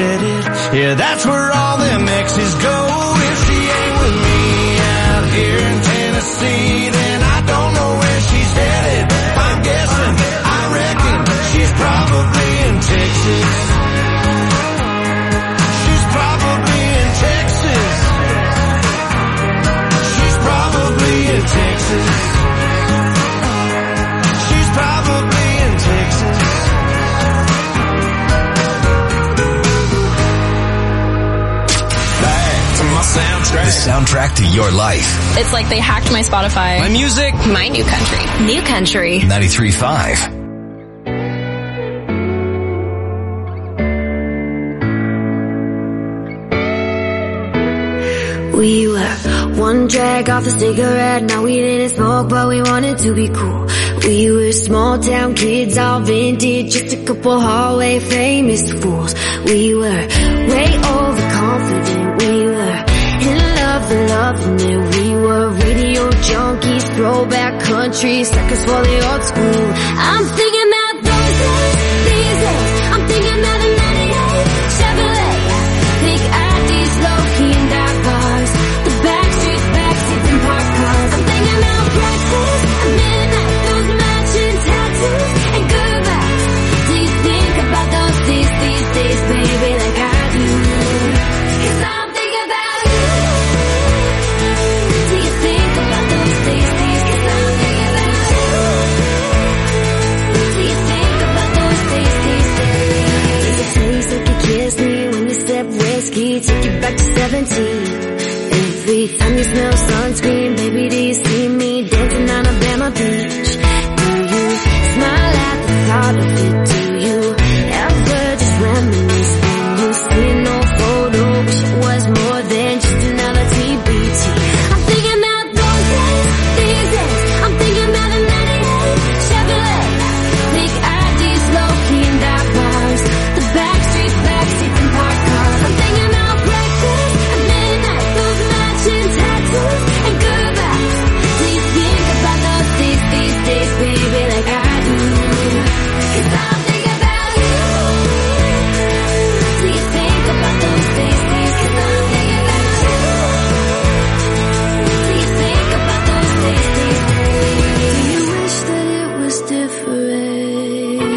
headed. Yeah, that's where all them exes go. If she ain't with me out here in Tennessee, then I don't know where she's headed. I'm guessing, I reckon she's probably in Texas. She's probably in Texas. She's probably in Texas. She's probably in Texas. The soundtrack to your life. It's like they hacked my Spotify. My music. My new country. New country. 93.5. We were one drag off a cigarette. Now we didn't smoke, but we wanted to be cool. We were small town kids, all vintage, just a couple hallway famous fools. We were way overconfident. We were in love and loving it. We were radio junkies, throwback country, suckers for the old school. I'm thinking about those days, these days. I'm thinking about the 98 Chevrolet. Think IDs, low-key and dark bars. The backstreets, backseats and parked cars. I'm thinking about breakfast at midnight, those matching tattoos and goodbyes. Do you think about those days, baby, like I do? 'Cause I'm thinking about you. Do you think about those days? 'Cause I'm thinking about you. Do you think about those days? Does it taste like you kissed me when you sip whiskey? Take you back to 17. Every time you smell sunscreen, baby, do you see me dancing on Alabama Beach? Do you smile at the thought of it? Do you ever just reminisce when you see no photo? Wish it was more than just another TBT. I'm thinking about those days, these days. I'm thinking about the 98 Chevrolet. Think IDs, low-key and dark bars. The backstreets, backseats and parked cars. I'm thinking about breakfast at midnight, those matching tattoos and goodbyes. Do you think about those days, baby, like I do? 'Cause I'm thinking about you. Do you think about those days? 'Cause I'm thinking about you. Do you think about those days? Do you wish that it was different?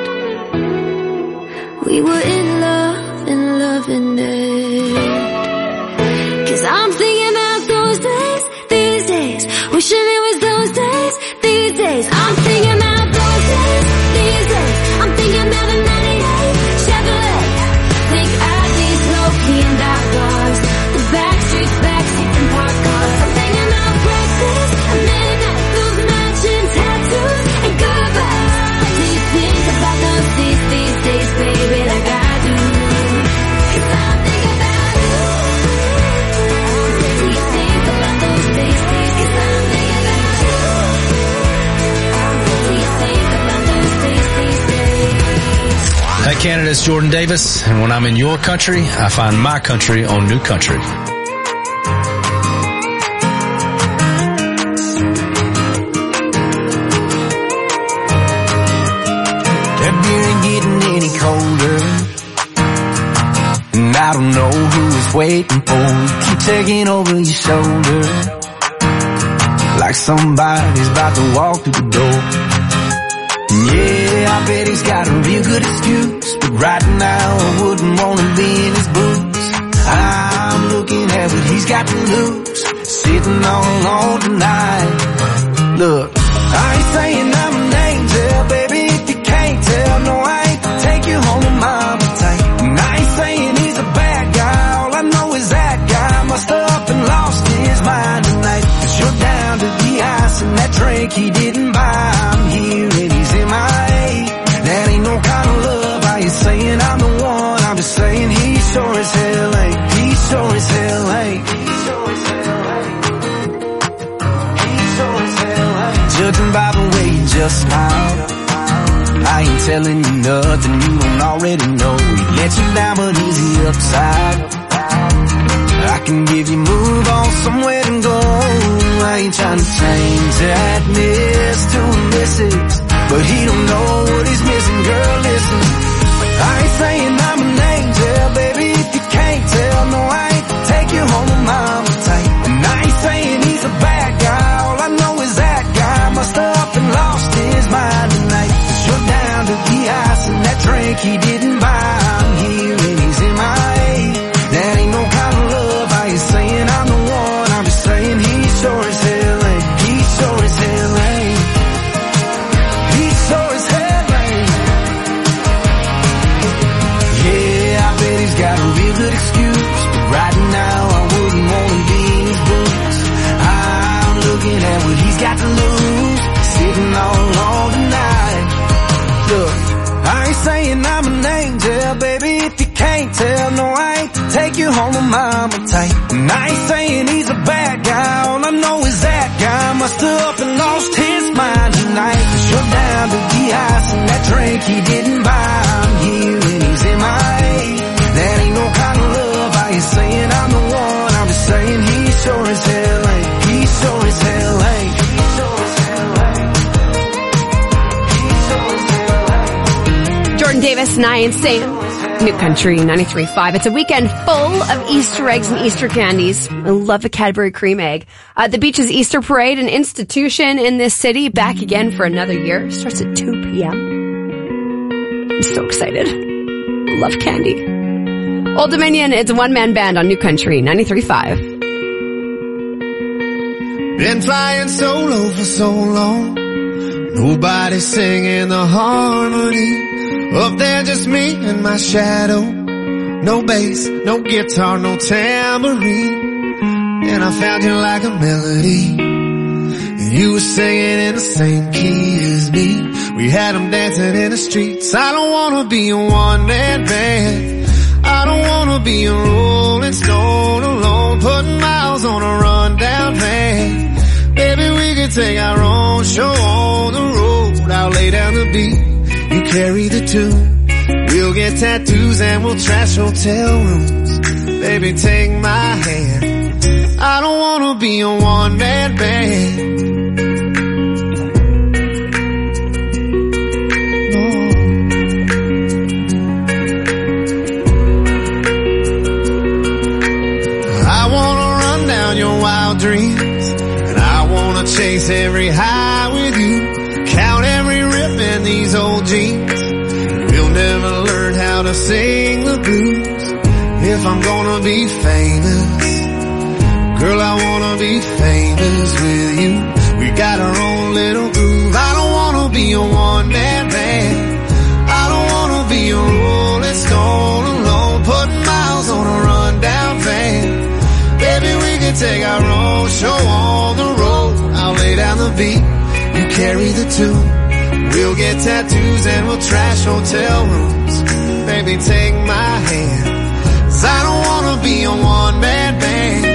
We were in love and loving it. 'Cause I'm thinking about those days, these days. Wishing it was those days, these days. I'm thinking about those days, these days. I'm thinking about the 98 Chevrolet. Think IDs, low-key and dark bars. The backstreets, backseats and parked cars. I'm thinking about breakfast at midnight, those matching tattoos and goodbyes. Do you think about those days, baby, like I do? 'Cause I'm thinking about you. Do you think about those days? 'Cause I'm thinking about you. Do you think about those days? Hey Canada, it's Jordan Davis, and when I'm in your country, I find my country on New Country. That beer ain't getting any colder, and I don't know who is waiting for you. Keep taking over your shoulder, like somebody's about to walk through the door. Yeah, I bet he's got a real good excuse, but right now I wouldn't want to be in his boots. I'm looking at what he's got to lose, sitting all alone tonight. Look, I ain't saying I'm an angel, baby, if you can't tell. No, I ain't take you home to mama tight. And I ain't saying he's a bad guy, all I know is that guy must have up and lost his mind tonight. 'Cause you're down to the ice and that drink he didn't buy. I'm here and he's MIA. That ain't no kind of love. Are you saying I'm the one? I'm just saying he sure as hell ain't. He sure as hell ain't. He sure as hell ain't. He sure as hell ain't. Judging by the way you just smiled, I ain't telling you nothing you don't already know. He let you down, but is he upside? I can give you move on somewhere to go. I ain't trying to change that miss to a missus, but he don't know what he's missing. Girl, listen, I ain't saying I'm an angel, baby. on the mama type. And I ain't saying he's a bad guy, all I know is that guy must have up and lost his mind tonight. 'Cause you're down to the ice and that drink he didn't buy. I'm here and he's MIA. That ain't no kind of love. I ain't saying I'm the one, I'm just saying he sure as hell ain't. He sure as hell ain't. He sure as hell ain't. He sure as hell ain't. Jordan Davis, Nye and Sam. New Country 93.5. It's a weekend full of Easter eggs and Easter candies. I love a Cadbury cream egg. The Beaches Easter Parade, an institution in this city, back again for another year. Starts at 2 p.m. I'm so excited. Love candy. Old Dominion, it's a one-man band on New Country 93.5. Been flying solo for so long. Nobody singing the harmony. Up there just me and my shadow. No bass, no guitar, no tambourine. And I found you like a melody. And you were singing in the same key as me. We had them dancing in the streets. I don't wanna be a one-man band. I don't wanna be a rolling stone alone, putting miles on a rundown van. Maybe we could take our own show on the road. I'll lay down the beat, you carry the tune. We'll get tattoos and we'll trash hotel rooms. Baby, take my hand. I don't wanna be a one-man band. I wanna run down your wild dreams, and I wanna chase every high with you. Count every rip in these old jeans. We'll never learn how to sing the blues. If I'm gonna be famous, girl, I wanna be famous with you. We got our own little groove. I don't wanna be a one-man band. I don't wanna be a rolling stone alone, putting miles on a rundown van. Baby, we can take our own show on the road. I'll lay down the beat, you carry the tune. We'll get tattoos and we'll trash hotel rooms. Baby, take my hand, 'cause I don't wanna be a one-man band.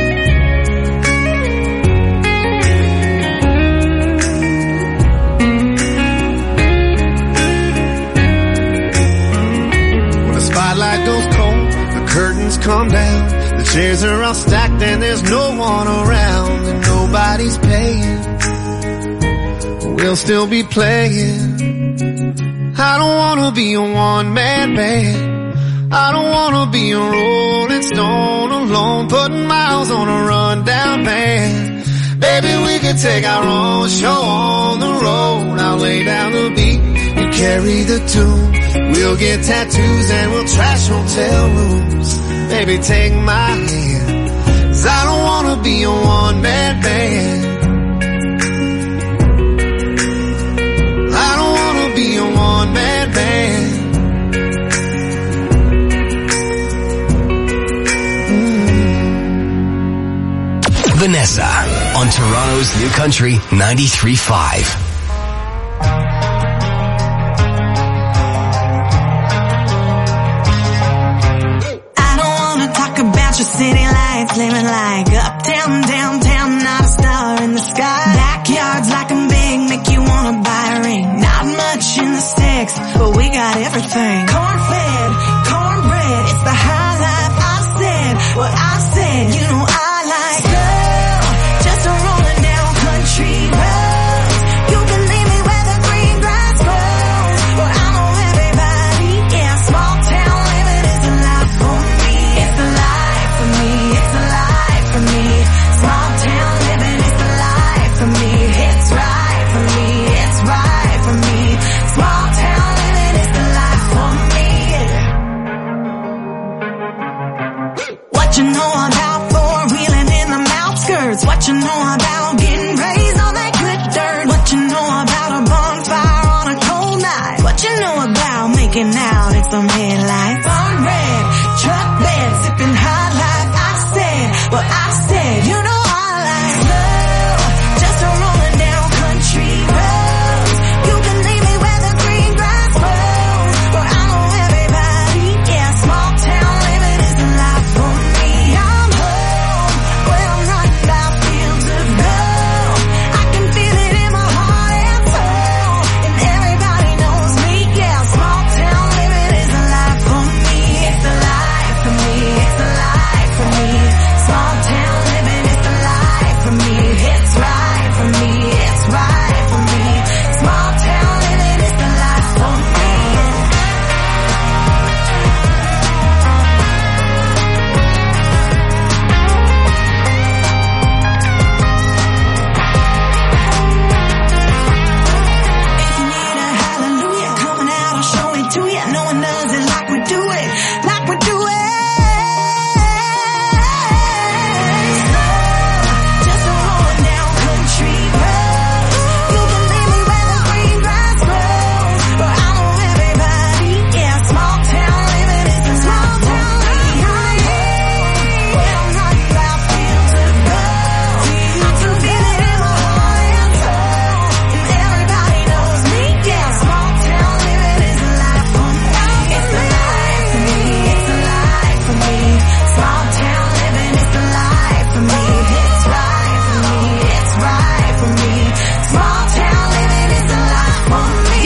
When the spotlight goes cold, the curtains come down. The chairs are all stacked and there's no one around, and nobody's paying. We'll still be playing. I don't wanna be a one-man band. I don't wanna be a rolling stone alone, putting miles on a rundown van. Baby, we can take our own show on the road. I'll lay down the beat, you carry the tune. We'll get tattoos and we'll trash hotel rooms. Baby, take my hand, 'cause I don't wanna be a one-man band. I don't wanna be a one-man band. Vanessa on Toronto's New Country 93.5. I don't wanna talk about your city lights, living like uptown, downtown, not a star in the sky. Backyards like I'm big, make you wanna buy a ring. Not much in the sticks, but we got everything. Corn-fed, cornbread, it's the high life. I said what I said, you know I like slow, just a rolling down country road. You can leave me where the green grass grows. Well, I know everybody, yeah, small town living is a life for me. It's the life for me, it's the life for me. Small town living is the life for me. It's right for me, it's right for me. Small town living is the life for me. What you know about four-wheeling in the outskirts? What you know about getting raised on that good dirt? What you know about a bonfire on a cold night? What you know about making out in some headlights? Sun red, truck bed, sipping high life. I said what I said, you know I like slow, just a rolling down country road. You can leave me where the green grass grows. Well, I know everybody, yeah, small town living is a life for me.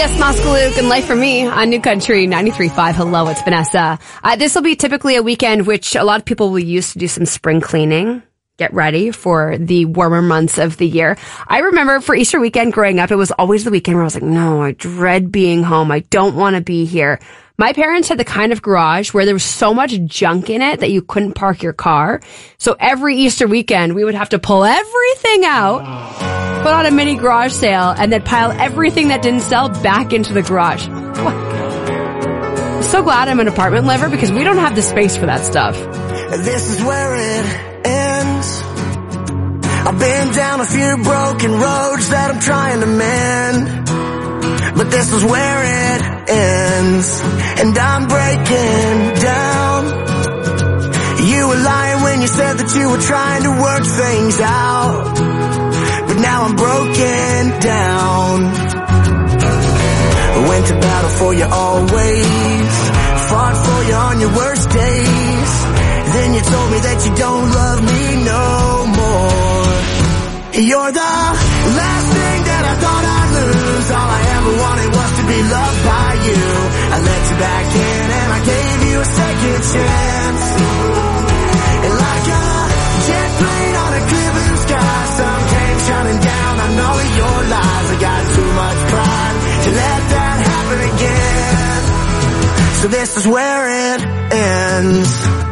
Yes, Moskaluk and Life for Me on New Country 93.5. Hello, it's Vanessa. This will be typically a weekend which a lot of people will use to do some spring cleaning. Get ready for the warmer months of the year. I remember for Easter weekend growing up, it was always the weekend where I was like, no, I dread being home. I don't want to be here. My parents had the kind of garage where there was so much junk in it that you couldn't park your car. So every Easter weekend, we would have to pull everything out, put on a mini garage sale, and then pile everything that didn't sell back into the garage. I'm so glad I'm an apartment lover because we don't have the space for that stuff. This is where it ends. I've been down a few broken roads that I'm trying to mend, but this is where it ends, and I'm breaking down. You were lying when you said that you were trying to work things out, but now I'm broken down. Went to battle for you always, fought for you on your worst days. Then you told me that you don't love me no more. You're the last thing that I thought I'd lose. All I ever wanted was to be loved by you. I let you back in and I gave you a second chance. And like a jet plane on a clear blue sky, sun came shining down on all of your lies. I got too much pride to let that happen again. So this is where it ends.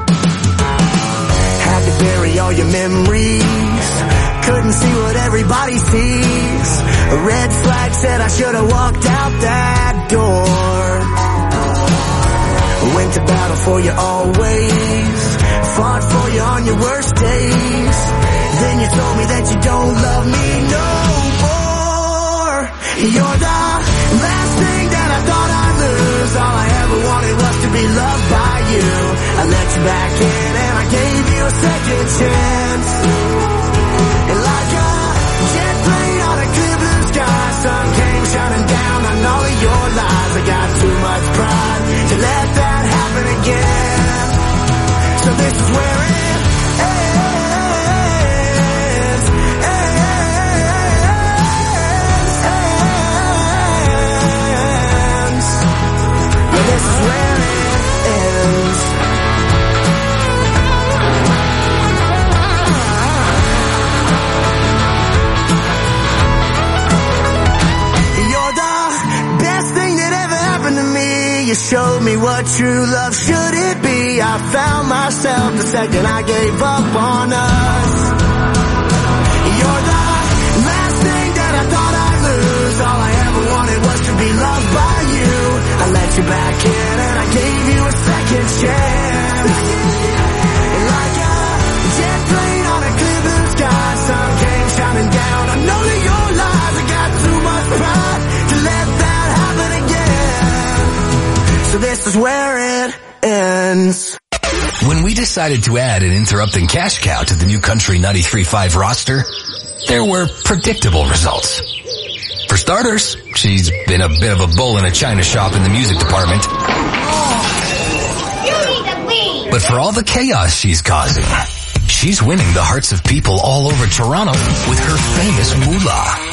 Had to bury all your memories, couldn't see what everybody sees. A red flag said I should have walked out that door. Went to battle for you always, fought for you on your worst days. Then you told me that you don't love me no more. You're the last thing that I thought I'd lose. All I ever wanted was to be loved by you. I let you back in and I gave you a second chance. And like a jet plane on a clear blue sky, sun came shining down on all of your lies. I got too much pride to let that happen again. So this is where it ends. Yeah, this is where it ends. You showed me what true love should it be. I found myself the second I gave up on us. You're the last thing that I thought I'd lose. All I ever wanted was to be loved by you. I let you back in and I gave you a second chance. And like a jet plane on a clear blue sky, sun came shining down on all of your lies. I got too much pride to let that happen again. So this is where it ends. When we decided to add an interrupting cash cow to the New Country 93.5 roster, there were predictable results. For starters, she's been a bit of a bull in a china shop in the music department. You need to leave. But for all the chaos she's causing, she's winning the hearts of people all over Toronto with her famous moolah.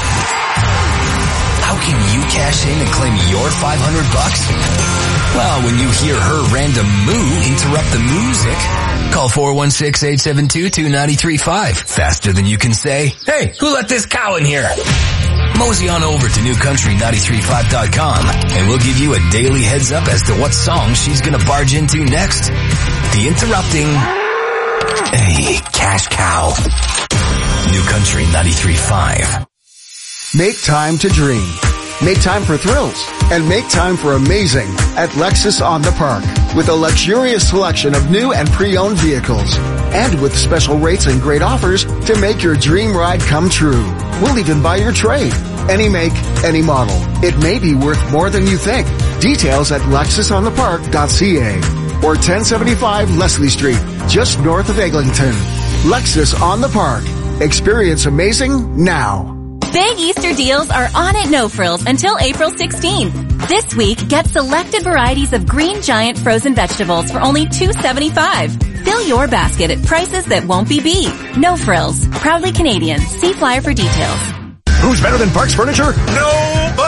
How can you cash in and claim your $500? Well, when you hear her random moo interrupt the music, call 416-872-2935. Faster than you can say, hey, who let this cow in here? Mosey on over to newcountry935.com and we'll give you a daily heads up as to what song she's gonna barge into next. The interrupting, hey, cash cow. New Country 93.5. Make time to dream. Make time for thrills. And make time for amazing at Lexus on the Park. With a luxurious selection of new and pre-owned vehicles. And with special rates and great offers to make your dream ride come true. We'll even buy your trade. Any make, any model. It may be worth more than you think. Details at lexusonthepark.ca or 1075 Leslie Street, just north of Eglinton. Lexus on the Park. Experience amazing now. Big Easter deals are on at No Frills until April 16th. This week, get selected varieties of Green Giant frozen vegetables for only $2.75. Fill your basket at prices that won't be beat. No Frills. Proudly Canadian. See flyer for details. Who's better than Parks Furniture? Nobody!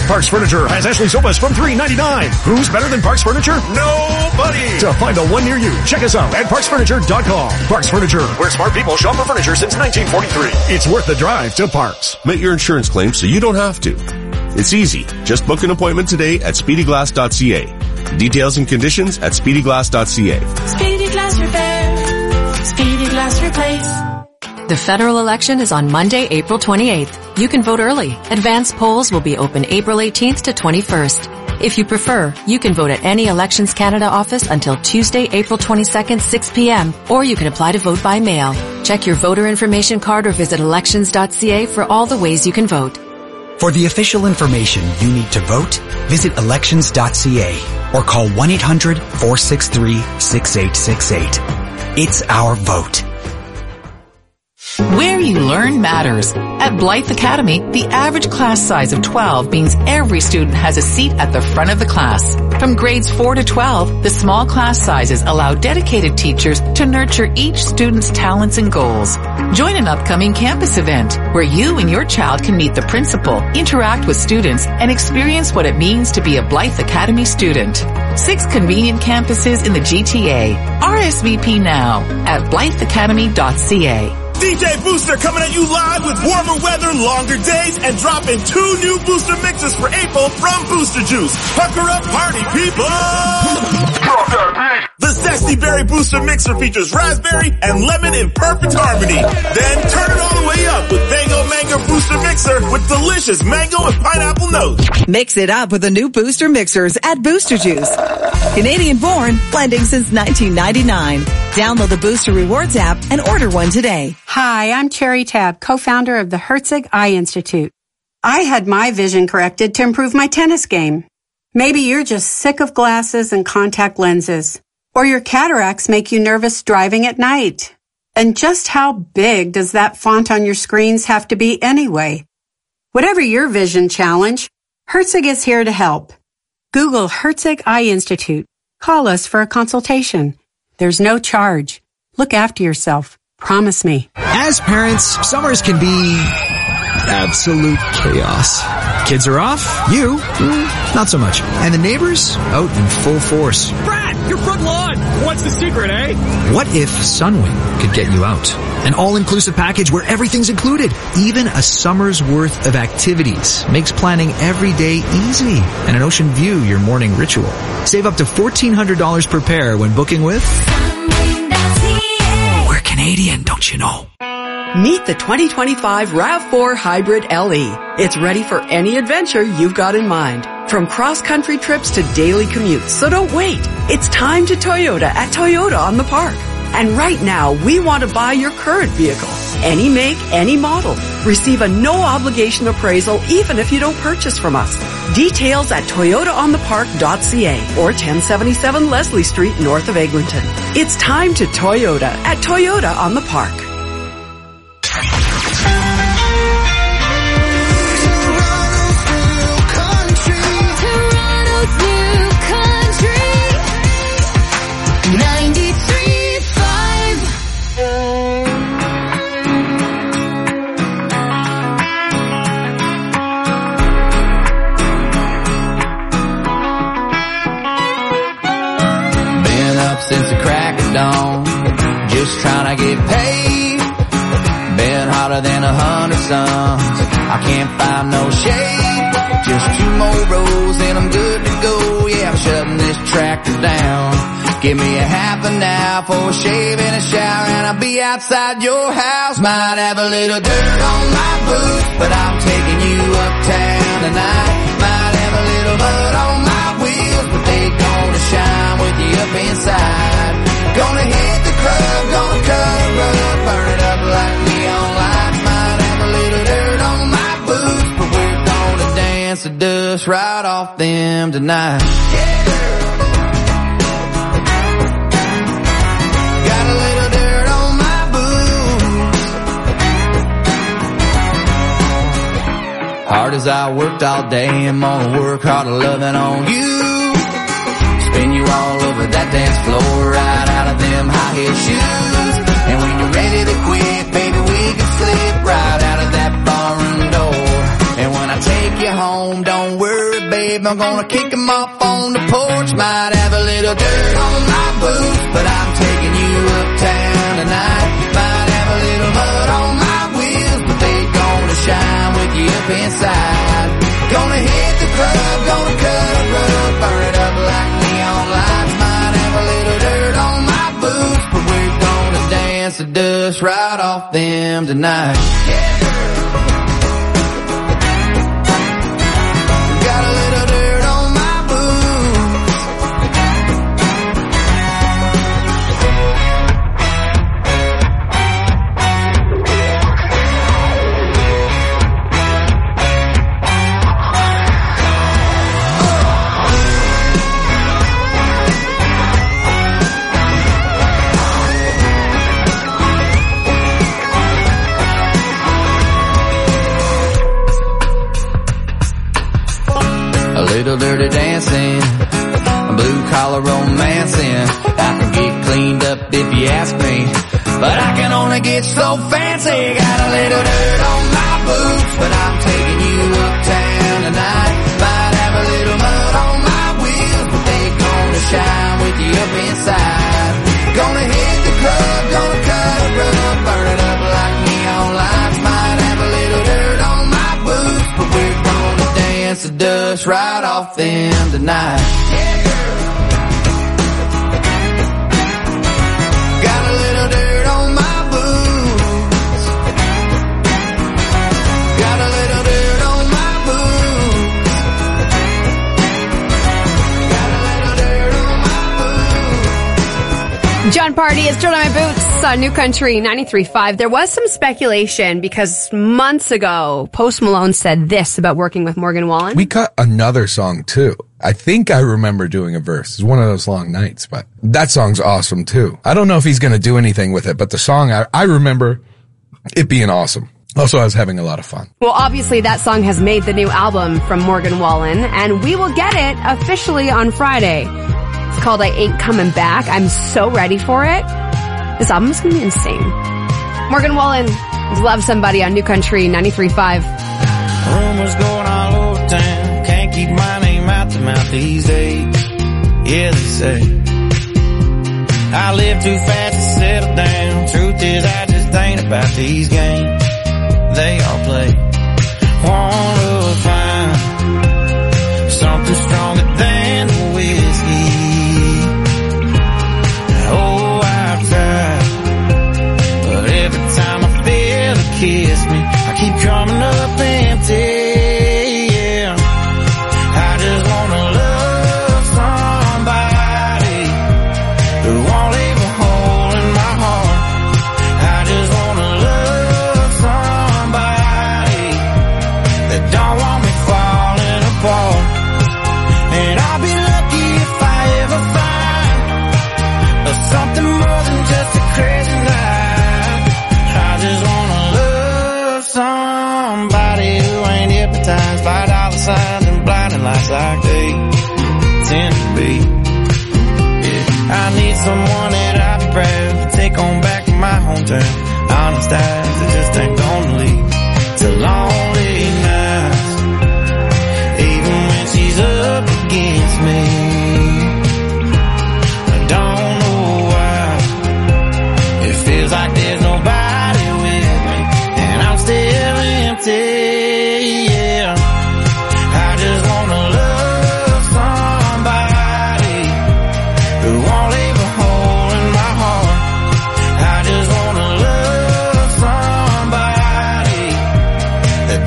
Parks Furniture has Ashley sofas from $399. Who's better than Parks Furniture? Nobody! To find the one near you, check us out at parksfurniture.com. Parks Furniture, where smart people shop for furniture since 1943. It's worth the drive to Parks. Make your insurance claim so you don't have to. It's easy. Just book an appointment today at speedyglass.ca. Details and conditions at speedyglass.ca. Speedy Glass Repair. Speedy Glass Replace. The federal election is on Monday, April 28th. You can vote early. Advanced polls will be open April 18th to 21st. If you prefer, you can vote at any Elections Canada office until Tuesday, April 22nd, 6 p.m., or you can apply to vote by mail. Check your voter information card or visit elections.ca for all the ways you can vote. For the official information you need to vote, visit elections.ca or call 1-800-463-6868. It's our vote. Where you learn matters. At Blythe Academy, the average class size of 12 means every student has a seat at the front of the class. From grades 4 to 12, the small class sizes allow dedicated teachers to nurture each student's talents and goals. Join an upcoming campus event where you and your child can meet the principal, interact with students, and experience what it means to be a Blythe Academy student. 6 convenient campuses in the GTA. RSVP now at blytheacademy.ca. DJ Booster coming at you live with warmer weather, longer days, and dropping 2 new booster mixes for April from Booster Juice. Pucker up, party people! The Zesty Berry Booster Mixer features raspberry and lemon in perfect harmony. Then turn it all the way up with Bango Mango Booster Mixer with delicious mango and pineapple notes. Mix it up with the new Booster Mixers at Booster Juice. Canadian born, blending since 1999. Download the Booster Rewards app and order one today. Hi, I'm Cherry Tab, co-founder of the Herzig Eye Institute. I had my vision corrected to improve my tennis game. Maybe you're just sick of glasses and contact lenses, or your cataracts make you nervous driving at night. And just how big does that font on your screens have to be anyway? Whatever your vision challenge, Herzig is here to help. Google Herzig Eye Institute. Call us for a consultation. There's no charge. Look after yourself. Promise me. As parents, summers can be absolute chaos. Kids are off. You, not so much. And the neighbors out in full force. Brad, your front lawn. What's the secret, eh? What if Sunwing could get you out? An all-inclusive package where everything's included. Even a summer's worth of activities makes planning every day easy. And an ocean view your morning ritual. Save up to $1,400 per pair when booking with We're Canadian, don't you know? Meet the 2025 RAV4 Hybrid LE. It's ready for any adventure you've got in mind. From cross-country trips to daily commutes. So don't wait. It's time to Toyota at Toyota on the Park. And right now, we want to buy your current vehicle. Any make, any model. Receive a no-obligation appraisal even if you don't purchase from us. Details at toyotaonthepark.ca or 1077 Leslie Street north of Eglinton. It's time to Toyota at Toyota on the Park. Since the crack of dawn, just trying to get paid. Been hotter than 100 suns. I can't find no shade. Just 2 more rows and I'm good to go. Yeah, I'm shutting this tractor down. Give me a half an hour for a shave and a shower, and I'll be outside your house. Might have a little dirt on my boots, but I'm taking you uptown tonight. Might have a little mud on my wheels, but they gonna shine with you up inside. Gonna hit the club, gonna cut a rug, burn it up like neon lights. Might have a little dirt on my boots, but we're gonna dance the dust right off them tonight. Yeah. Got a little dirt on my boots. Hard as I worked all day, I'm gonna work harder loving on you. Spin you all over that dance floor, right out of them high heel shoes. And when you're ready to quit, baby, we can slip right out of that barroom door. And when I I'll take you home. Don't worry, babe, I'm gonna kick 'em off on the porch. Might have a little dirt on my boots, but I'm taking you uptown tonight. Might have a little mud on my wheels, but they gonna shine with you up inside. Gonna hit the club, gonna cut a rug, burn it up like neon lights. Might have a little dirt on my boots, but we're gonna dance the dust right off them tonight. Yeah. Little dirty dancing, blue collar romancing. I can get cleaned up if you ask me, but I can only get so fancy. Got a little dirt on my boots, but I'm taking you uptown tonight. Might have a little mud on my wheels, but they gonna shine with you up inside. Gonna hit the club, gonna cut a rug, burn it up like neon lights. Might have a little dirt on my boots, but we're gonna dance the dust right off them tonight. Yeah, girl. Got a little dirt on my boots. Got a little dirt on my boots. Got a little dirt on my boots. John Party is Dirt on My Boots on New Country 93.5. There was some speculation because months ago, Post Malone said this about working with Morgan Wallen. We cut another song too. I think I remember doing a verse. It's one of those long nights, but that song's awesome too. I don't know if he's going to do anything with it, but the song, I remember it being awesome. Also, I was having a lot of fun. Well, obviously that song has made the new album from Morgan Wallen, and we will get it officially on Friday. It's called I Ain't Coming Back. I'm so ready for it. This album's going to be insane. Morgan Wallen, Love Somebody on New Country 93.5. Rumors going all over town. Can't keep my name out the mouth these days. Yeah, they say I live too fast to settle down. Truth is, I just ain't about these games they all play. Wanna find something stronger than the whiskey. Oh, I've tried, but every time I feel it kiss me, I keep coming up empty. Yeah, I just wanna love somebody who won't leave a hole in my heart. I just wanna love somebody that don't want me falling apart. And I'll be lucky if I ever find something more than just a crazy night. I just wanna love somebody who ain't hypnotized by dollar signs and blinding lights like they tend to be. Yeah, I need someone that I'd be proud to take on back to my hometown. Honest eyes that just ain't gonna leave to lonely nights, even when she's up against me. I don't know why it feels like there's nobody with me, and I'm still empty. Yeah, I just wanna love somebody who won't leave a hole in my heart. I just wanna love somebody that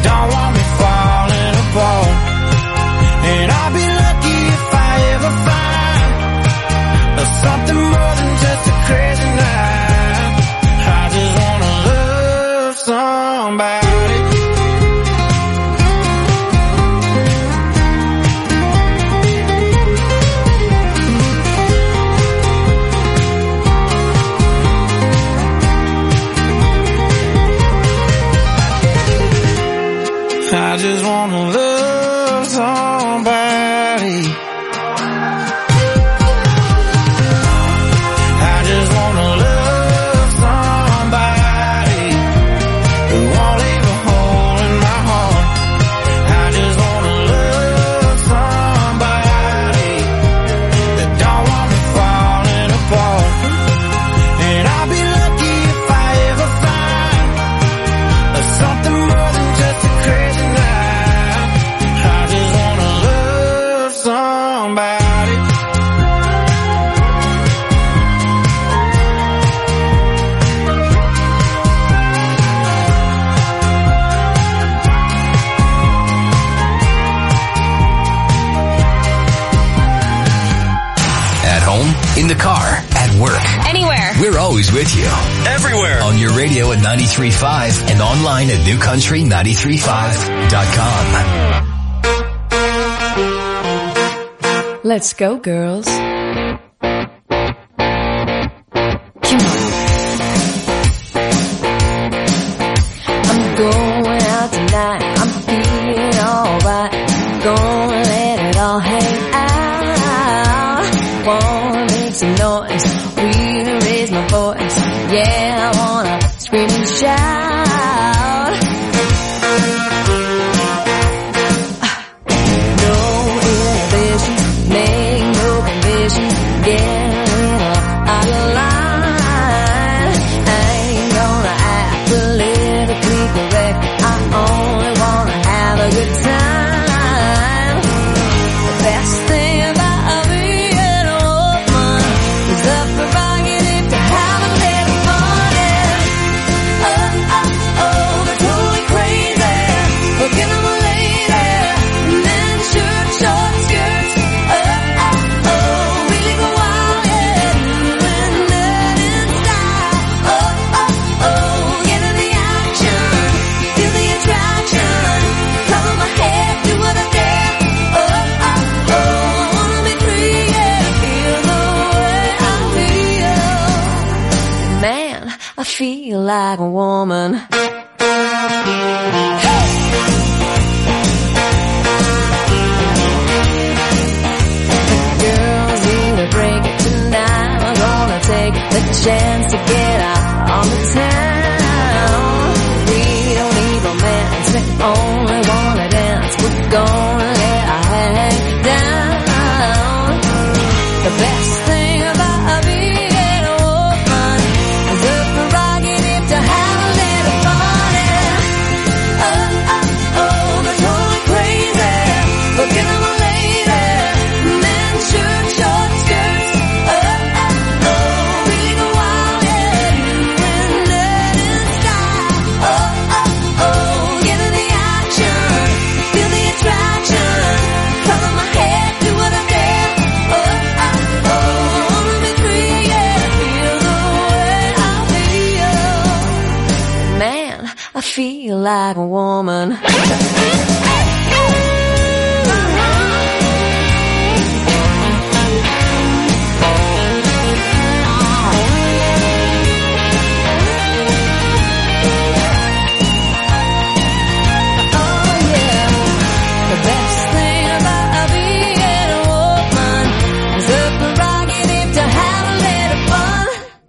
home, in the car, at work. Anywhere. We're always with you. Everywhere. On your radio at 93.5 and online at newcountry935.com. Let's go, girls. I'm going out tonight. I'm feeling alright. Gonna let it all hang out. Wanna make some noise. Really raise my voice. Yeah, I wanna scream and shout. No inhibitions, make no conditions. Get a little out of line. I ain't gonna act politically correct. I only wanna have a good time. The best thing about being a woman is the prerogative to have a little fun. And they're totally crazy. Looking at my lady, men shirt, short skirts. Really go wild, yeah. Doing that in style. Get in the action, feel the attraction. Cover my head, do what I dare. I wanna be free, yeah. Feel the way I feel. Man, I feel like a woman. Girls need a break tonight. We're gonna take the chance to get out on the town. We don't need romance, we only wanna dance. We're gonna let our hang down. The best thing about being a woman is the prerogative to have a little fun. They're totally crazy. Looking at my lady, men shirt, short skirts. Really go wild, yeah. Doing that in style. Get in the action, feel the attraction. Cover my head, do what I dare. Wanna be free, yeah. Feel the way I feel. Man, I feel like a woman. The best thing about being a woman is the prerogative to have a little fun.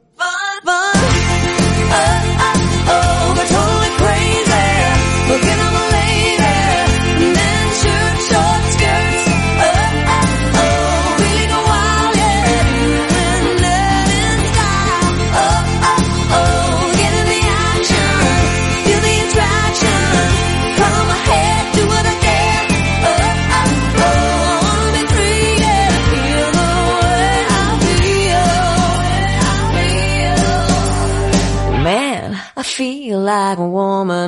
They're totally crazy. Looking at my lady, men shirt, short skirts. Really go wild, yeah. Doing that in style. Get in the action, feel the attraction. Cover my head, do what I dare. Wanna be free, yeah. Feel the way I feel. Man, I feel like a woman.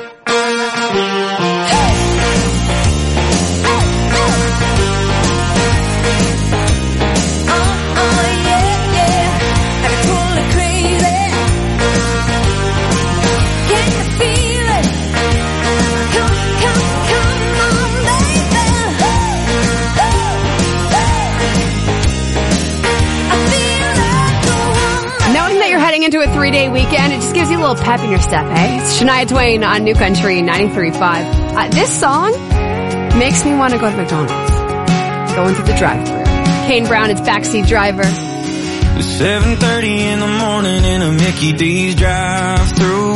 Knowing that you're heading into a 3-day weekend, it just gives you a little pep in your step, eh? It's Shania Twain on New Country 93.5. This song makes me want to go to McDonald's. Going through the drive-thru. Kane Brown, it's Backseat Driver. It's 7:30 in the morning in a Mickey D's drive-thru.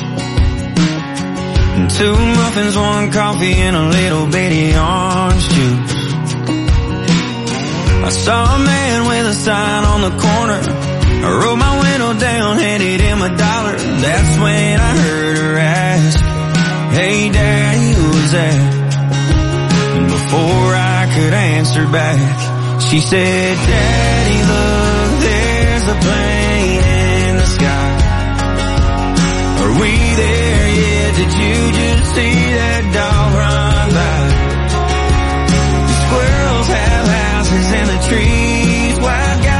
And 2 muffins, 1 coffee, and a little bitty orange juice. I saw a man with a sign on the corner. I rolled my window down, handed him $1. That's when I heard her ask, "Hey Daddy, who's that?" And before I could answer back, she said, "Daddy, look, there's a plane in the sky. Are we there yet? Did you just see that dog run by? The squirrels have houses in the trees, white guys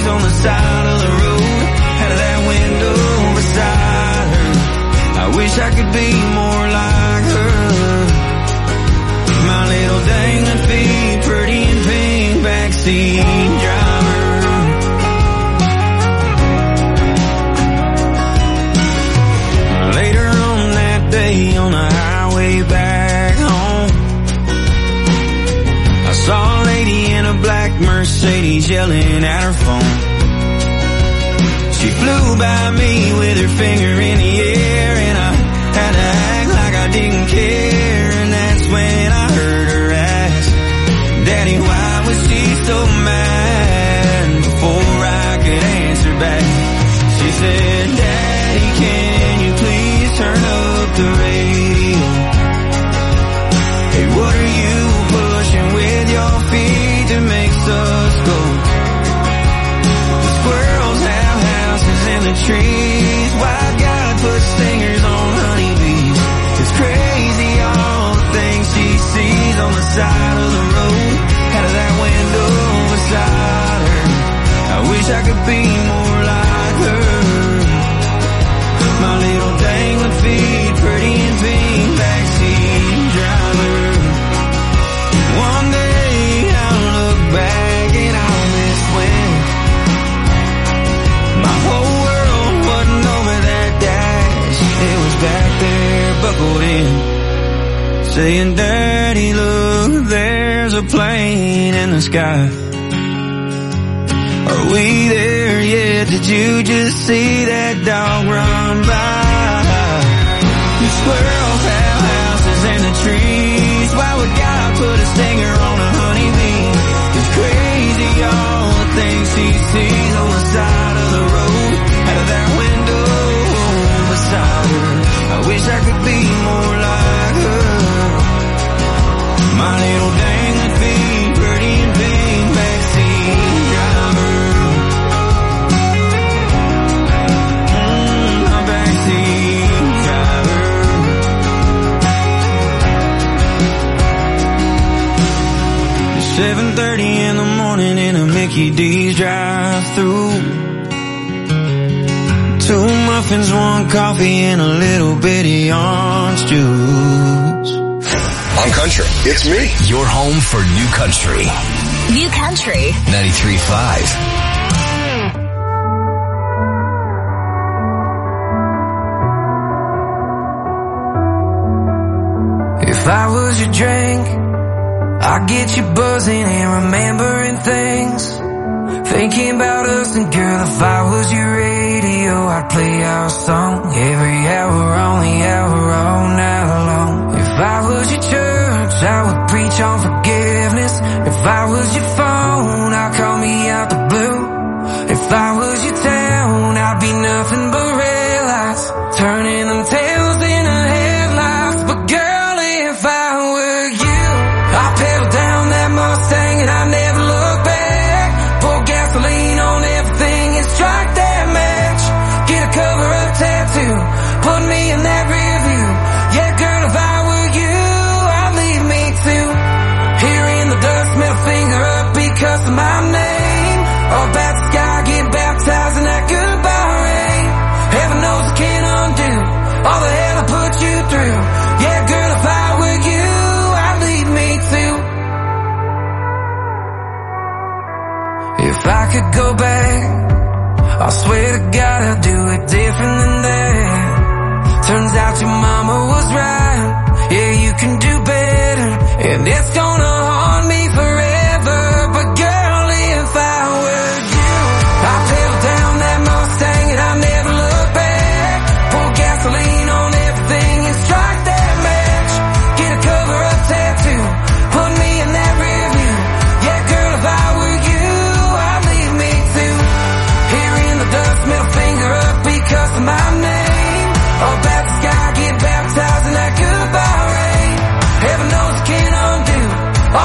sees on the side of the road, out of that window beside her. I wish I could be more like her. My little dangling feet, pretty in pink, backseat driver. Later on that day on the highway back home, I saw a lady in a black Mercedes yelling at her phone. She flew by me with her finger in the air, and I had to act like I didn't care. And that's when I heard her ask, Daddy, why was she so mad? Before I could answer back, she said, Daddy, can you please turn up the radio? Hey, what are you pushing with your feet that makes us go? The squirrels have houses in the trees. Why God put stingers on honeybees? It's crazy all the things she sees on the side of the road, out of that window beside her. I wish I could be more like her. My little dangling feet, pretty in pink, backseat driver. One day I'll look back and I'll miss when my whole world wasn't over that dash. It was back there, buckled in, saying, Daddy, look, there's a plane in the sky. Are we there yet? Did you just see that dog run by? The squirrels have houses in the trees. Why would God put a stinger on a honeybee? It's crazy all the things he sees on the side of the road, out of that window beside her. I wish I could be more like her. My little dangling feet, pretty in pink, backseat driver. My backseat driver. 7:30 in the morning in a Mickey D's drive-thru. 2 muffins, 1 coffee, and a little bitty orange juice. On Country, it's me. Your home for New Country. New Country 93.5. If I was your drink, I'd get you buzzing and remembering things, thinking about us. And girl, if I was your radio, I'd play our song every hour on the hour all night long. If I was your church, I would preach on forgiveness. If I was your phone, I'd call me out the blue. If I was your town, I'd be nothing but red lights, turning them tails into headlights. But girl, if I were you, I'd pedal down that Mustang and I'd never look back. Pour gasoline on everything and strike that match. Get a cover-up tattoo, put me in that rear view. Yeah, girl, if I were you, I'd leave me too. Here in the dust, middle finger up because of my name. All about the sky, get baptized in that goodbye rain. Heaven knows I can't undo all the hell I put you through. Yeah, girl, if I were you, I'd leave me too. If I could go back, I swear to God I'd do it different than that. Turns out your mama was right. Yeah, you can do better, and it's gonna haunt me forever. But girl, if I were you, I'd pedal down that Mustang and I'd never look back. Pour gasoline on everything and strike that match. Get a cover-up tattoo, put me in that rear view. Yeah, girl, if I were you, I'd leave me too. Here in the dust, middle finger up because of my name. All about the sky, get baptized in that goodbye rain. Heaven knows I can't undo all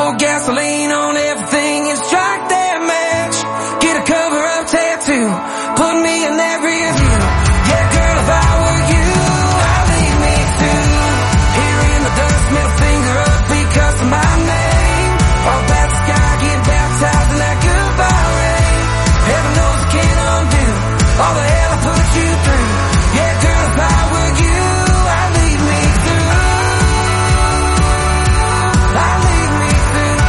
Pour gasoline on everything and strike that match. Get a cover-up tattoo, put me in that rear view. Yeah, girl, if I were you, I'd leave me too. Here in the dust, middle finger up because of my name. All about the sky, get baptized in that goodbye rain. Heaven knows I can't undo all the hell I put you through. Yeah, girl, if I were you, I'd leave me through. I'd leave me through.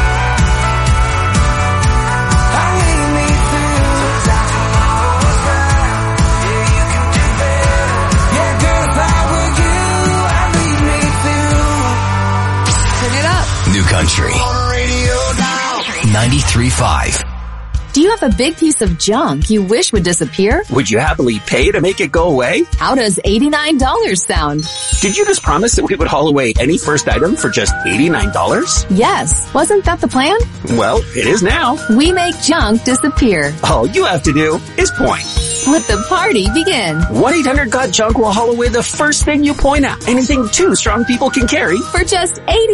I'd leave me through. Sometimes when all was right, yeah, you can do better. Yeah, girl, if I were you, I'd leave me through. Turn it up. New Country 93.5. Do you have a big piece of junk you wish would disappear? Would you happily pay to make it go away? How does $89 sound? Did you just promise that we would haul away any first item for just $89? Yes. Wasn't that the plan? Well, it is now. We make junk disappear. All you have to do is point. Let the party begin. 1-800-GOT-JUNK will haul away the first thing you point at. Anything two strong people can carry. For just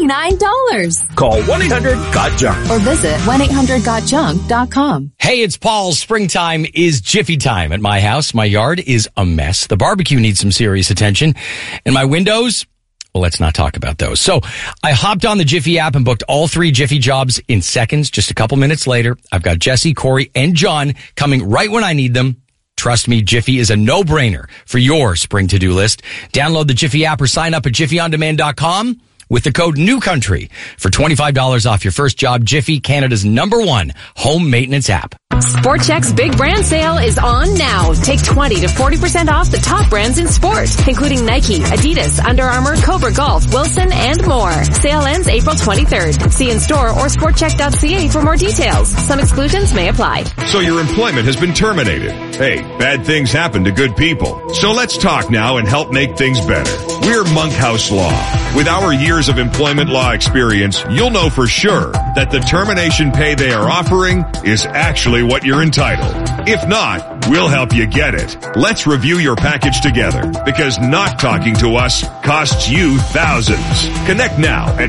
$89. Call 1-800-GOT-JUNK. Or visit 1-800-GOTJUNK.com. Hey, it's Paul. Springtime is Jiffy time at my house. My yard is a mess. The barbecue needs some serious attention. And my windows, well, let's not talk about those. So I hopped on the Jiffy app and booked all 3 Jiffy jobs in seconds. Just a couple minutes later, I've got Jesse, Corey, and John coming right when I need them. Trust me, Jiffy is a no-brainer for your spring to-do list. Download the Jiffy app or sign up at JiffyOnDemand.com with the code NEWCOUNTRY for $25 off your first job. Jiffy, Canada's #1 home maintenance app. Sport Chek's big brand sale is on now. Take 20 to 40% off the top brands in sport, including Nike, Adidas, Under Armour, Cobra Golf, Wilson, and more. Sale ends April 23rd. See in store or sportchek.ca for more details. Some exclusions may apply. So your employment has been terminated. Hey, bad things happen to good people. So let's talk now and help make things better. We're Monkhouse Law. With our years of employment law experience, you'll know for sure that the termination pay they are offering is actually what you're entitled. If not, we'll help you get it. Let's review your package together, because not talking to us costs you thousands. Connect now at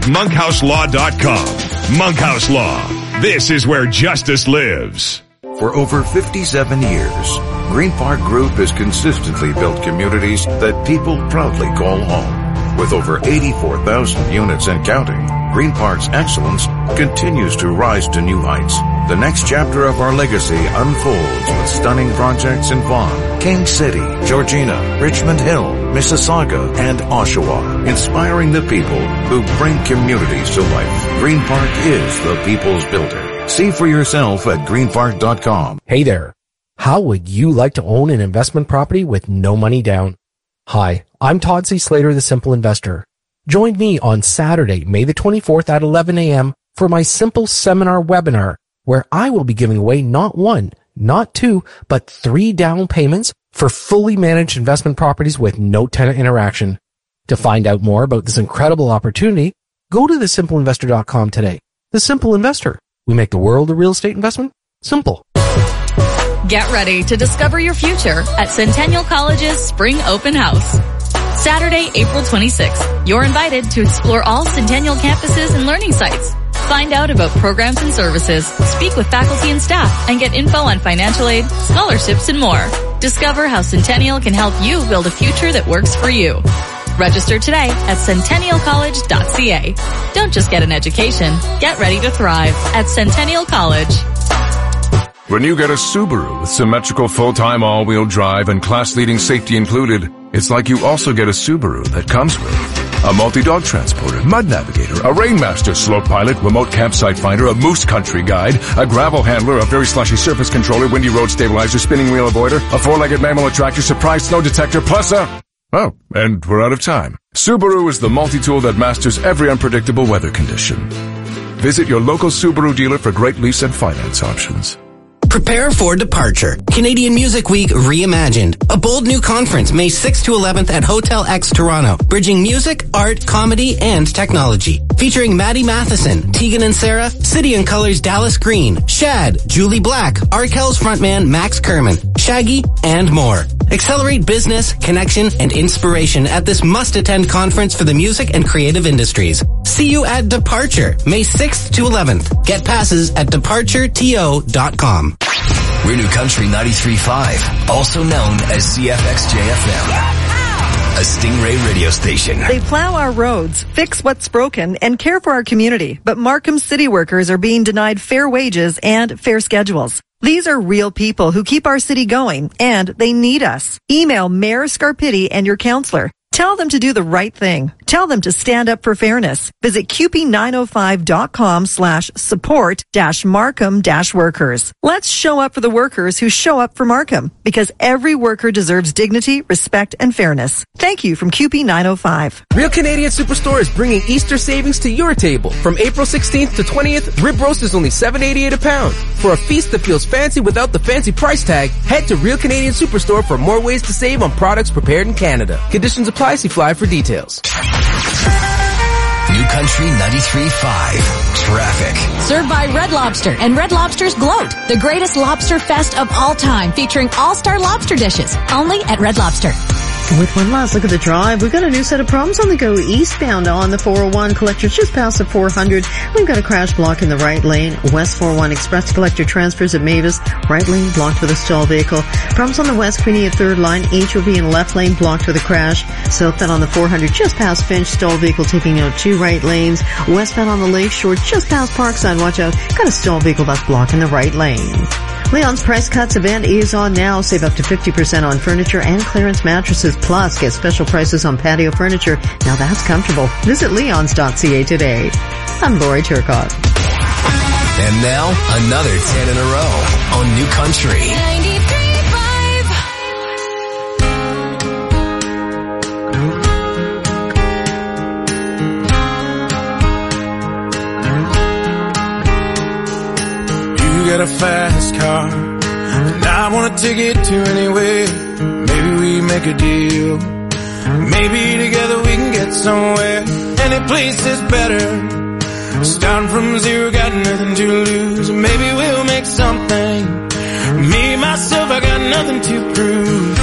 monkhouselaw.com. Monkhouse Law. This is where justice lives. For over 57 years, Green Park Group has consistently built communities that people proudly call home. With over 84,000 units and counting, Green Park's excellence continues to rise to new heights. The next chapter of our legacy unfolds with stunning projects in Vaughan, King City, Georgina, Richmond Hill, Mississauga, and Oshawa, inspiring the people who bring communities to life. Green Park is the people's builder. See for yourself at greenpark.com. Hey there. How would you like to own an investment property with no money down? Hi, I'm Todd C. Slater, the Simple Investor. Join me on Saturday, May the 24th at 11 a.m. for my Simple Seminar webinar, where I will be giving away not 1, not 2, but 3 down payments for fully managed investment properties with no tenant interaction. To find out more about this incredible opportunity, go to thesimpleinvestor.com today. The Simple Investor. We make the world of real estate investment simple. Get ready to discover your future at Centennial College's Spring Open House. Saturday, April 26th. You're invited to explore all Centennial campuses and learning sites. Find out about programs and services, speak with faculty and staff, and get info on financial aid, scholarships, and more. Discover how Centennial can help you build a future that works for you. Register today at centennialcollege.ca. Don't just get an education, get ready to thrive at Centennial College. When you get a Subaru with symmetrical full-time all-wheel drive and class-leading safety included, it's like you also get a Subaru that comes with a multi-dog transporter, mud navigator, a Rainmaster slope pilot, remote campsite finder, a moose country guide, a gravel handler, a very slushy surface controller, windy road stabilizer, spinning wheel avoider, a four-legged mammal attractor, surprise snow detector, plus a... Oh, and we're out of time. Subaru is the multi-tool that masters every unpredictable weather condition. Visit your local Subaru dealer for great lease and finance options. Prepare for departure. Canadian Music Week Reimagined. A bold new conference May 6th to 11th at Hotel X Toronto. Bridging music, art, comedy, and technology. Featuring Maddie Matheson, Tegan and Sarah, City and Colors Dallas Green, Shad, Julie Black, Arkells frontman Max Kerman, Shaggy, and more. Accelerate business, connection, and inspiration at this must-attend conference for the music and creative industries. See you at Departure, May 6th to 11th. Get passes at departureto.com. We're New Country 93.5, also known as CFXJFM. A Stingray radio station. They plow our roads, fix what's broken, and care for our community. But Markham city workers are being denied fair wages and fair schedules. These are real people who keep our city going, and they need us. Email Mayor Scarpitti and your counselor. Tell them to do the right thing. Tell them to stand up for fairness. Visit QP905.com/support-Markham-workers. Let's show up for the workers who show up for Markham, because every worker deserves dignity, respect, and fairness. Thank you from QP905. Real Canadian Superstore is bringing Easter savings to your table. From April 16th to 20th, rib roast is only $7.88 a pound. For a feast that feels fancy without the fancy price tag, head to Real Canadian Superstore for more ways to save on products prepared in Canada. Conditions apply. See Fly for details. New Country 93.5 Traffic. Served by Red Lobster and Red Lobster's Gloat, the greatest lobster fest of all time, featuring all-star lobster dishes, only at Red Lobster. With one last look at the drive, we've got a new set of problems on the go eastbound on the 401 collector just past the 400. We've got a crash block in the right lane. West 401 Express collector transfers at Mavis. Right lane blocked with a stall vehicle. Problems on the West Queenie at third line. HOV in left lane blocked with a crash. Southbound on the 400 just past Finch. Stall vehicle taking out two right lanes. Westbound on the Lake Shore just past Parkside. Watch out. Got a stall vehicle that's blocking the right lane. Leon's Price Cuts event is on now. Save up to 50% on furniture and clearance mattresses. Plus, get special prices on patio furniture. Now that's comfortable. Visit leons.ca today. I'm Lori Turcotte. And now, another 10 in a row on New Country. 93.5. You got a fast car, and I want to take it to anywhere. Maybe we make a deal. Maybe together we can get somewhere. Any place is better. Starting from zero, got nothing to lose. Maybe we'll make something. Me, myself, I got nothing to prove.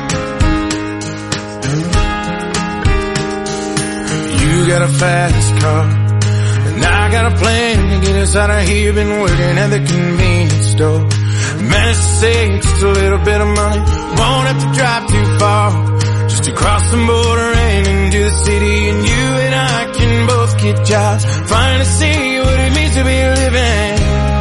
You got a fast car, and I got a plan to get us out of here. Been working at the convenience store. Managed to save just a little bit of money. Won't have to drive too far, just to cross the border and into the city. And you and I can both get jobs, finally see what it means to be living.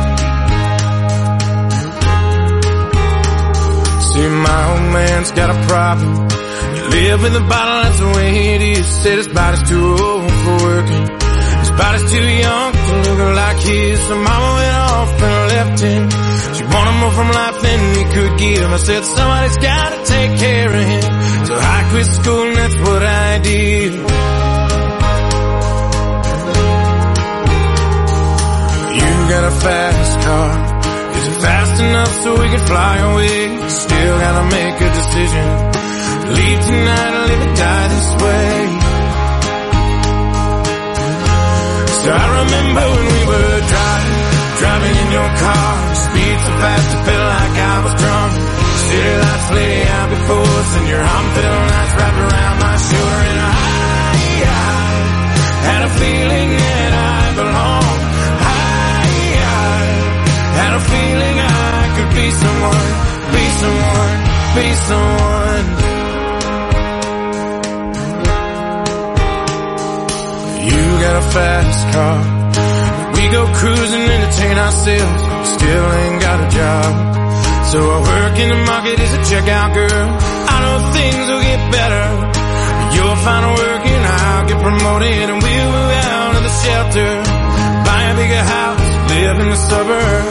See, my old man's got a problem. You live in the bottle, that's the way it is. Said his body's too old for working, his body's too young to look like his. So mama went off and left him. She wanted more from life than he could give. I said somebody's gotta take care of him. So I quit school and that's what I did. You got a fast car. Is it fast enough so we can fly away? Still gotta make a decision. Leave tonight or live and die this way. So I remember when we were driving in your car. Speed so fast I felt like I was drunk. City lights lay out before us, and your arm felt nice wrapped around my shoulder. And I had a feeling that I belonged. I had a feeling I could be someone, be someone, be someone. You got a fast car. We go cruising, entertain ourselves. Still ain't got a job. So I work in the market as a checkout girl. I know things will get better. You'll find work and I'll get promoted, and we'll move out of the shelter, buy a bigger house, live in the suburbs.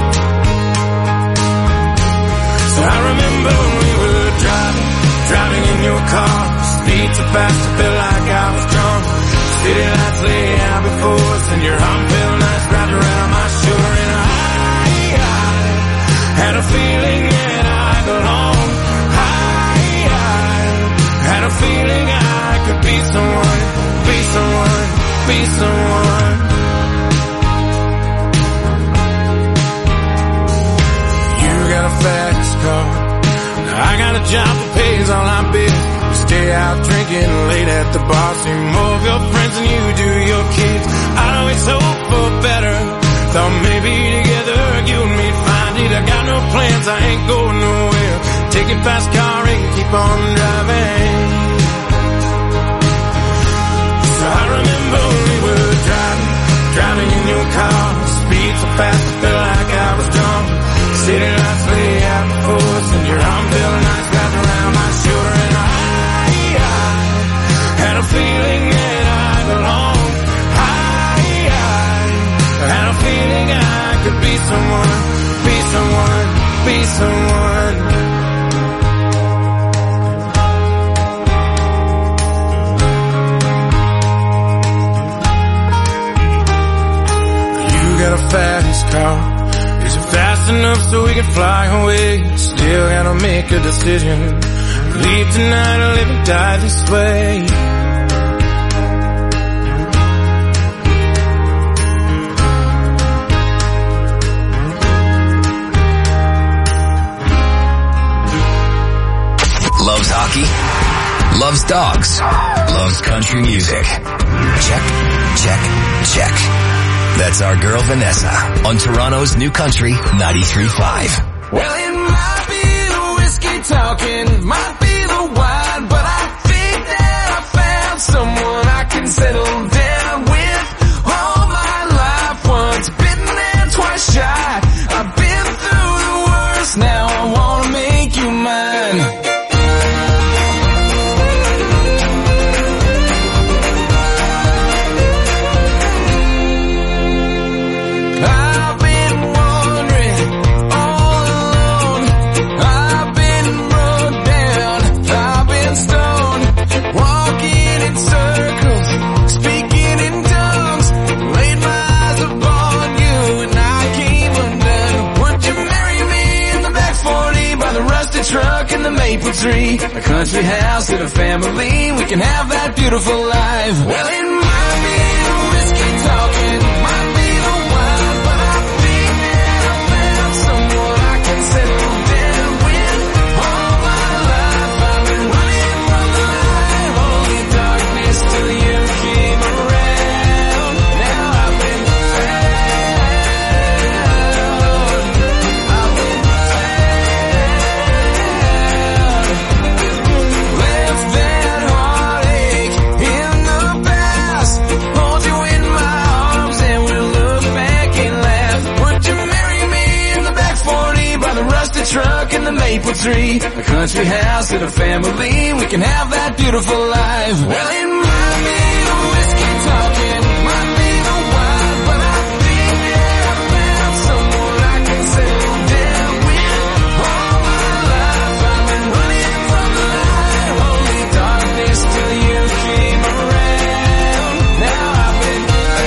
So I remember when we were driving in your car. Speed so fast I felt like I was drunk. City lights lay out before us, and your arm felt nice wrapped around my shoulder. And I had a feeling that I belonged. I had a feeling I could be someone, be someone, be someone. You got a fast car. I got a job that pays all our bills. stay out drinking late at the bar. See more of your friends than you do your kids. I always hope for better. Thought maybe together you and me'd find it. I got no plans, I ain't going nowhere. Take your fast car and keep on driving. So I remember we were driving in your car. Speed so fast I felt like I was drunk. City lights lay out before us, and your arm felt nice wrapped around my shoulder. And I had a feeling that I belonged. I had a feeling I could be someone, be someone, be someone. You got a fast car. Is it fast enough so we can fly away? Still gotta make a decision. Leave tonight or live and die this way. Loves hockey, loves dogs, loves country music. Check, check, check. That's our girl Vanessa on Toronto's New Country 93.5. Well, it might be the whiskey talking, might be the wine, but I think that I found someone I can settle down with. All my life, once bitten and twice shy. I've been through the worst, now I wanna make you mine. Truck in the maple tree, a country house and a family. We can have that beautiful life. Well, it might be the whiskey talking, might be the wine, but I think that I found someone I can settle down with. All my life I've been running from the light, holy darkness till you came around. Now I've been truck in the maple tree, a country house and a family. We can have that beautiful life. Well, it might be the whiskey talking, might be the wine, but I think that I found someone I can settle down with. All my life I've been running from the light, holy darkness till you came around. Now I've been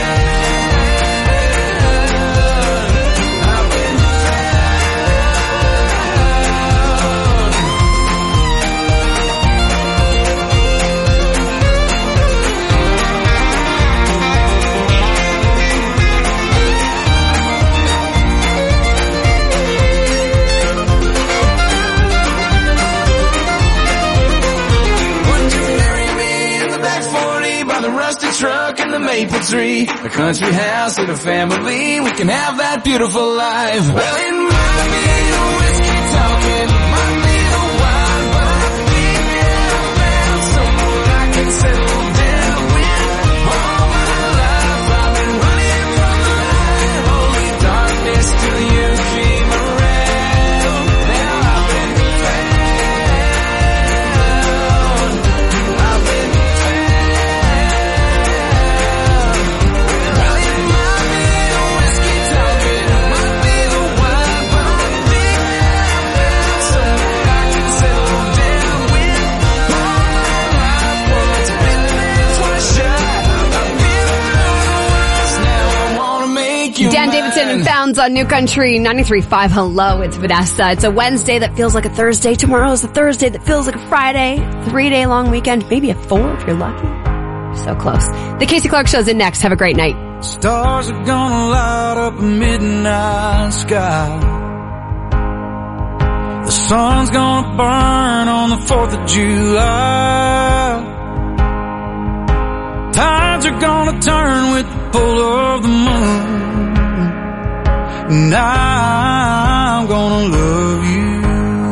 truck in the maple tree, a country house and a family. We can have that beautiful life. Well, it might be the whiskey talking, might be the wine, but I think that I found someone I can settle down with. All my life I've been running from the light, holy darkness till you came around. Now I've been found. I've been Dan Davidson and Founds on New Country 93.5. Hello, it's Vanessa. It's a Wednesday that feels like a Thursday. Tomorrow is a Thursday that feels like a Friday. 3-day long weekend, maybe a 4 if you're lucky. So close. The Casey Clark Show's in next. Have a great night. Stars are gonna light up a midnight sky. The sun's gonna burn on the 4th of July. Tides are gonna turn with the pull of the moon. And I'm gonna love you.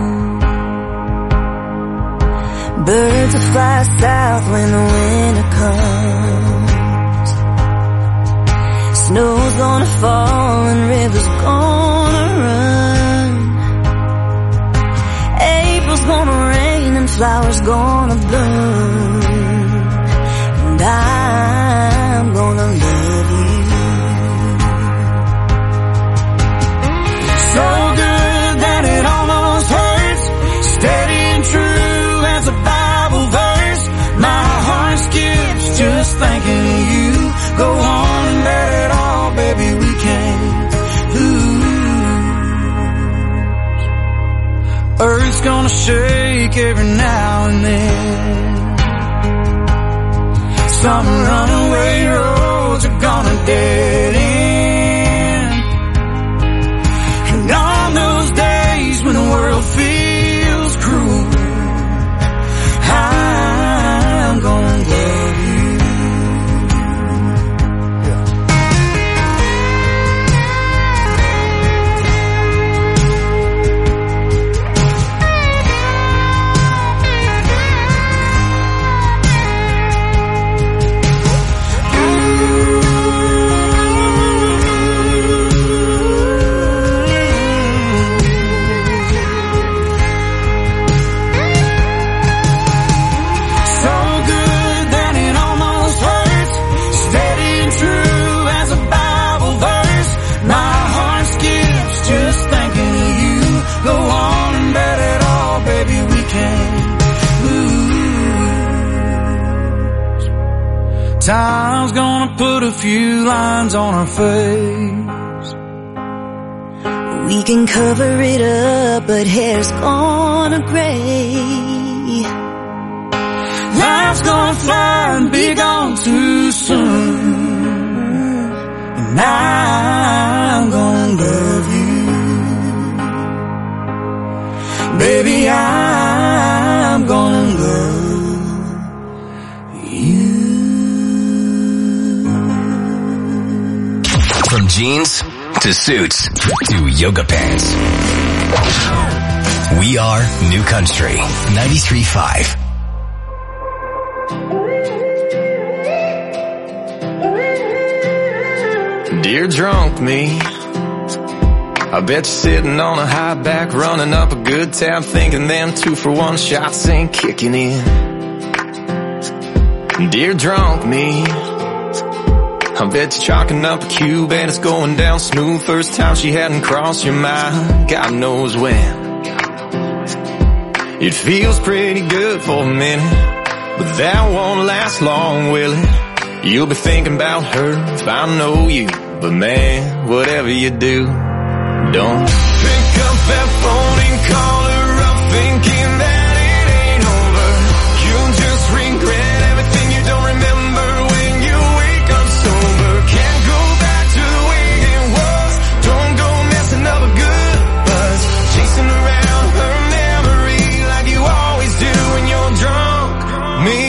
Birds will fly south when the winter comes. Snow's gonna fall and rivers gonna run. April's gonna rain and flowers gonna bloom. And I'm gonna love you. So good that it almost hurts. Steady and true as a Bible verse. My heart skips just thinking of you. Go on and let it all, baby, we can't lose. Earth's gonna shake every now and then. Some runaway roads are gonna dead end. And on those days when the world feels cruel, I'm gonna love you. Time's gonna put a few lines on our face. We can cover it up, but hair's gonna gray. Life's gonna fly and be gone too soon. And I'm gonna love you. Baby, I'm gonna love you. From jeans to suits to yoga pants. We are New Country 93.5. Dear drunk me, I bet you're sitting on a high back, running up a good tab, thinking them 2-for-1 shots ain't kicking in. Dear drunk me, I bet you're chalking up a cube and it's going down smooth. First time she hadn't crossed your mind, God knows when. It feels pretty good for a minute, but that won't last long, will it? You'll be thinking about her if I know you, but man, whatever you do, don't pick up that phone and call her up thinking that it ain't over. You'll just regret everything you don't remember when you wake up sober. Can't go back to the way it was. Don't go messing up a good buzz, chasing around her memory like you always do when you're drunk. Me,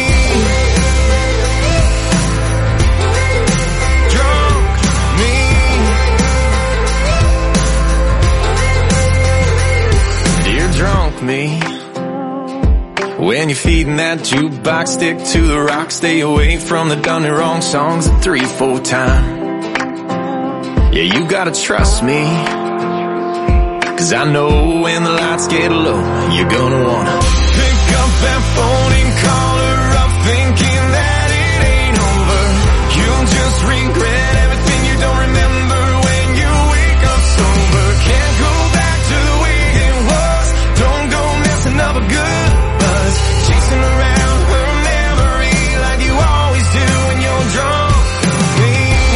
drunk me. When you're feeding that jukebox, stick to the rock, stay away from the done and wrong songs a 3-4 time. Yeah, you gotta trust me, cause I know when the lights get low, you're gonna wanna pick up that phone and call her up thinking that it ain't over. You'll just regret everything you don't remember when you wake up sober. Can't go back to the way it was. Don't go messing up a good buzz, chasing around her memory like you always do when you're drunk. Me.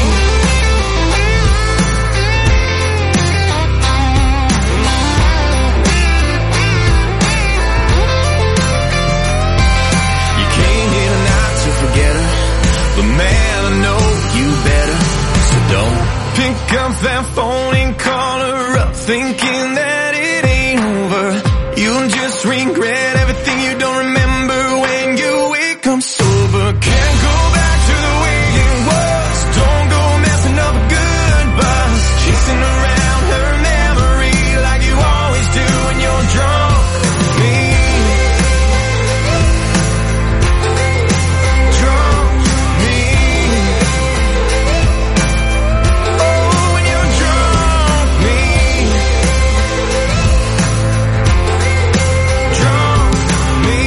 You came here tonight to forget her, but man, I know you better. So don't pick up that phone and call her up thinking that it ain't over. You you'll just regret everything you don't remember when you wake up sober. Can't go back to the way it was. Don't go messing up a good buzz. Chasing around her memory like you always do when you're drunk. Me. Drunk me. Oh, when you're drunk me. Drunk me.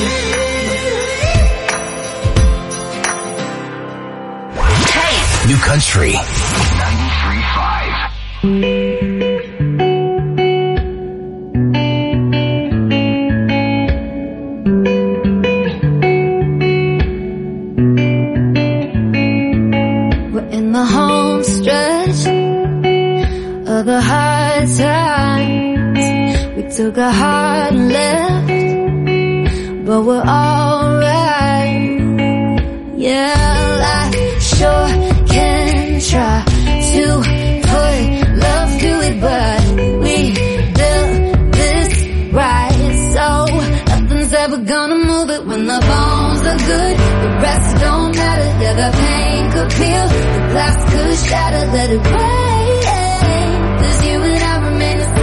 New Country. 93.5. We're in the home stretch of the hard times. We took a hard left, but we're alright. Yeah, I sure can try to put love to it, but we built this right, so nothing's ever gonna move it. When the bones are good, the rest don't matter. Yeah, the pain could peel, the glass could shatter. Let it rain, 'cause you and I remain the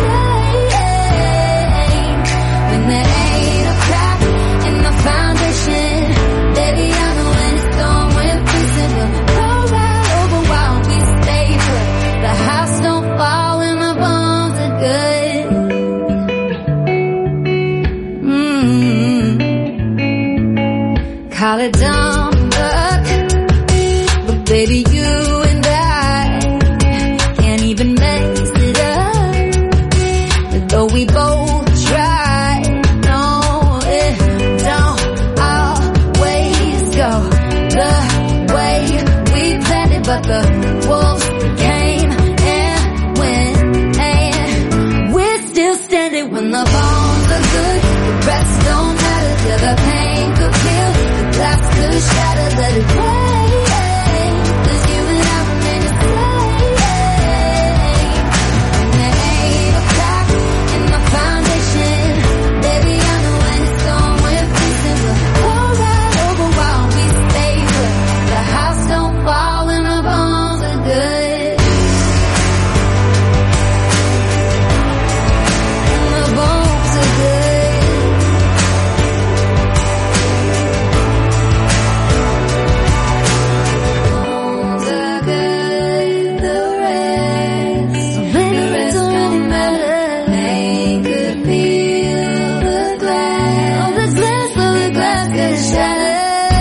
same. When there ain't a crack in the foundation, baby, I know when it's gone, we're facing. We'll go right over while we stay put. The house don't fall when the bones are good. Call it dumb luck, but baby, you and I can't even mess it up. Though we both try, no, it don't always go the way we planned it. But the wolves came and went, and we're still standing. When the bones are good, the rest don't matter. Yeah, the pain could peel, the glass could shatter. Let it rain, 'cause you and I remain the same. And there ain't a crack in the foundation, baby, I know when it's gone, we're facing. We'll go right over while we stay put. The house don't fall when the bones are good. And the bones are good. Bones are good, the rest don't matter. They could peel the glass, oh, the glass, oh, the glass could shatter.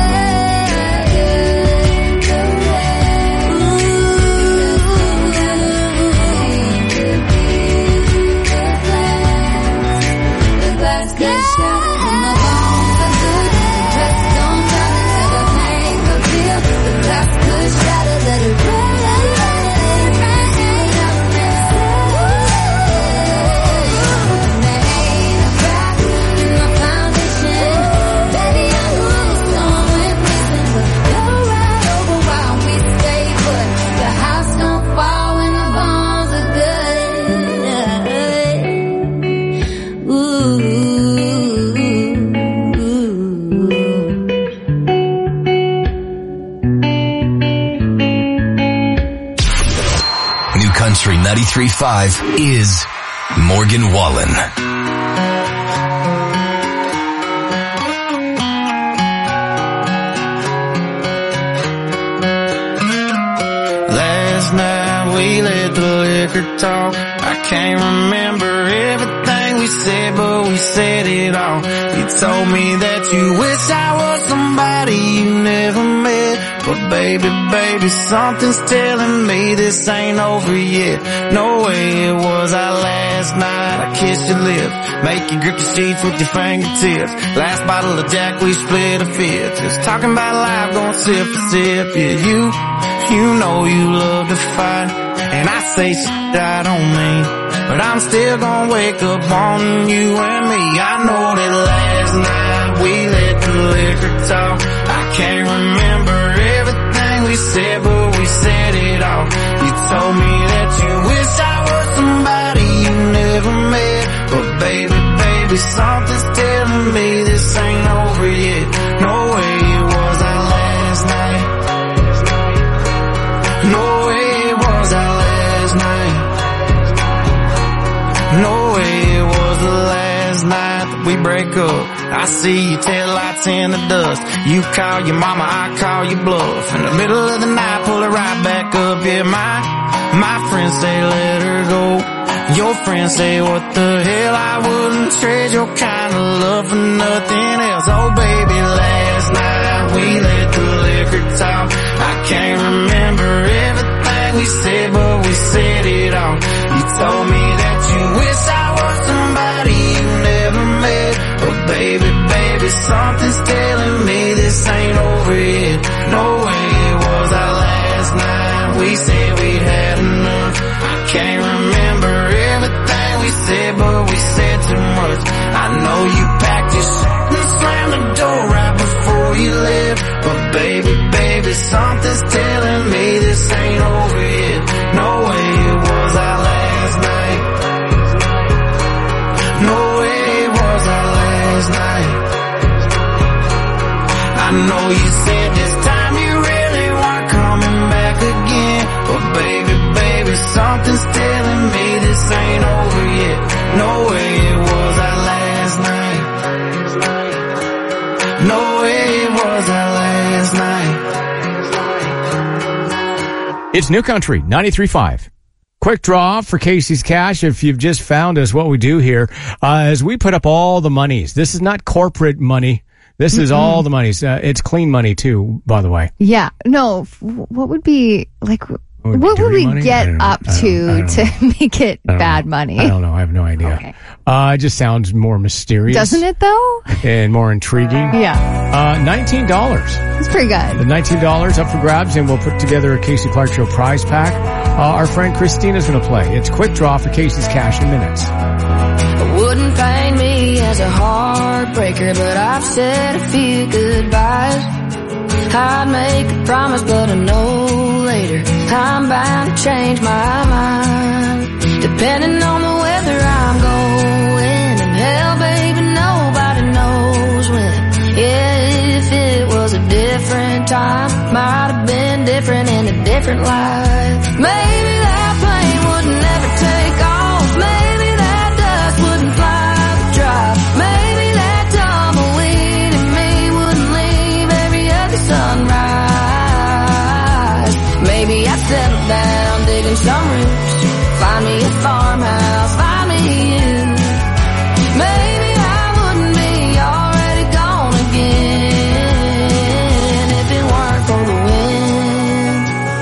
The glass could shatter. And the bones are good, the rest don't matter. The pain could peel, the glass could shatter. Let it rain. New Country 93.5 is Morgan Wallen. Last night we let the liquor talk. I can't remember everything we said, but we said it all. You told me that you wish I was somebody you never met. But baby, something's telling me this ain't over yet. No way it was our last night. I kissed your lips, make you grip the sheets with your fingertips. Last bottle of Jack, we split a fifth. Just talking about life, going sip for sip. Yeah, you know you love to fight, and I say shit I don't mean, but I'm still gonna wake up wanting you and me. I know that last night we let the liquor talk. I can't remember everything we said, but we said it all. You told me that you wish I was somebody you never met, but baby, No way it was the last night that we break up. I see your taillights in the dust. You call your mama, I call your bluff. In the middle of the night, pull her right back up. Yeah, my friends say let her go. Your friends say what the hell, I wouldn't trade your kind of love for nothing else. Oh baby, last night we let the liquor talk. I can't remember everything we said, but we said it all. You told me that you wish I was somebody you never met. But baby, something's telling me this ain't over yet. No way it was our last night. We said we'd had enough. I can't remember everything we said, but we said too much. I know you packed your shit and slammed the door right before you left. But baby, something's telling me this ain't over yet. No way it was our last night. No way it was our last night. I know you said this time you really weren't coming back again. But baby, something's telling me this ain't over yet. No way it was our last night. No way it was our last night. It's New Country 93.5. Quick draw for Casey's Cash. If you've just found us, what we do here is we put up all the monies. This is not corporate money. This is all the monies. It's clean money too, by the way. Yeah. No, what would be like... What would we get up to make it bad money? I don't know. I have no idea. Okay. It just sounds more mysterious. Doesn't it, though? And more intriguing. Yeah. $19. That's pretty good. The $19 up for grabs, and we'll put together a Casey Clark Show prize pack. Our friend Christina's going to play. It's Quick Draw for Casey's Cash in minutes. It wouldn't pain me as a heartbreaker, but I've said a few goodbyes. I'd make a promise, but I know later I'm bound to change my mind. Depending on the weather I'm going, and hell, baby, nobody knows when. Yeah, if it was a different time, might have been different in a different life. Maybe that plane would never take off. Maybe that dust wouldn't fly the drive. Maybe that tumbleweed in me wouldn't leave every other sunrise. Maybe I'd settle down, digging some roots, find me a farmhouse, find me you. Maybe I wouldn't be already gone again if it weren't for the wind.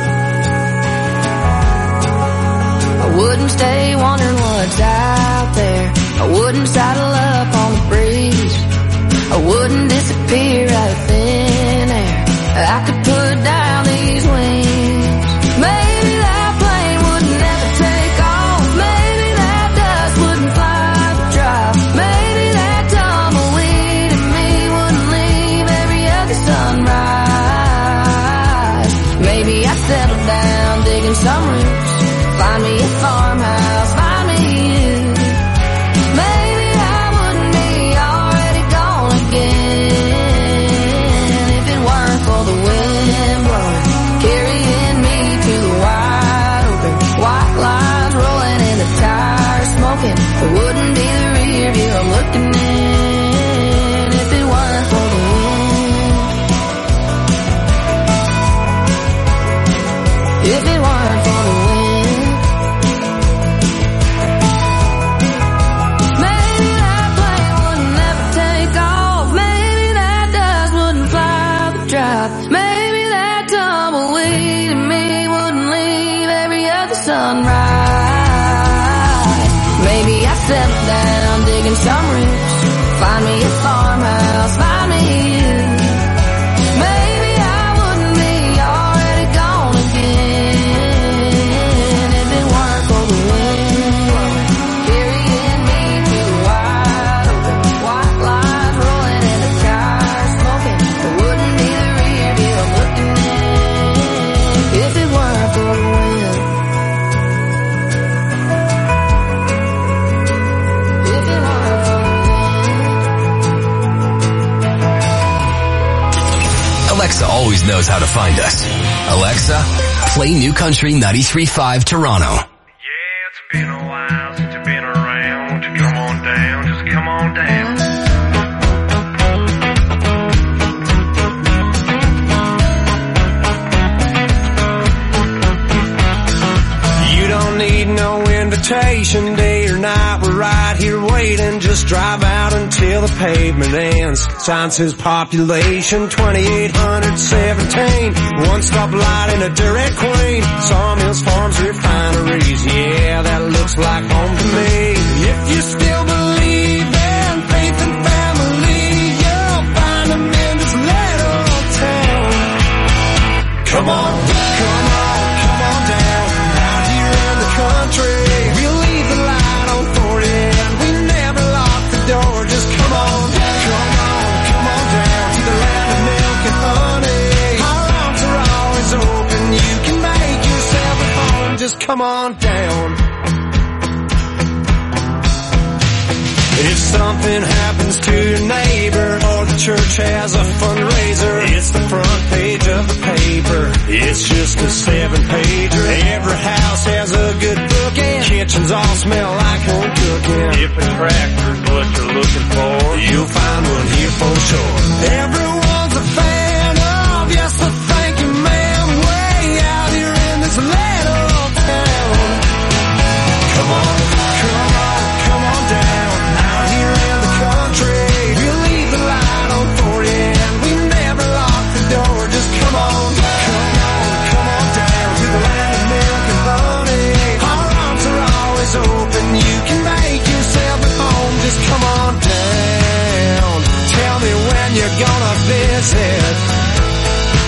I wouldn't stay wondering what's out there. I wouldn't saddle up on the breeze. I wouldn't disappear out of thin air. I could put down these wings. Maybe that plane would never take off. Maybe that dust wouldn't fly the drive. Maybe that tumbleweed in me wouldn't leave every other sunrise. Maybe I'd settle down, digging some roots, find me a farmhouse, find me you. Maybe I wouldn't be already gone again if it weren't for the wind blowing, carrying me to the wide open. White lines rolling in the tires, smoking. It wouldn't be the rear view I'm looking in if it weren't for the wind. If it weren't for the wind. Maybe that plane would never take off. Maybe that dust wouldn't fly the drive. Maybe that tumbleweed in me wouldn't leave every other sunrise. Maybe I settle down, digging some roots, find me a farmhouse, find me you. Maybe I wouldn't be already gone again if it weren't for the wind carrying me to the wide open. White lines rolling in the tires, smoking. It wouldn't be the rear view I'm looking in if it weren't for the wind. If it weren't for the Alexa always knows how to find us. Alexa, play New Country 93.5 Toronto. Been a while since you've been around. don't need no invitation, day or night, we're right here waiting. Just drive out until the pavement ends. Sign says population 2817. One stop light and a Dairy Queen. Sawmills, farms, refineries. Yeah, that looks like home to me. If you still believe in faith and family, you'll find them in this little town. Come on down, come on down. Out here in the country, we'll leave the light on for you, and we never lock the door. Just come on down, come on down to the land of milk and honey. Our arms are always open, you can make yourself at home. Just come on down. If something happens to your neighbor, or the church has a fundraiser, it's the front page of the paper. It's just a 7-pager. Every house has a good book, and kitchens all smell like home cooking. If a tractor's what you're looking for, you'll find one here for sure. Every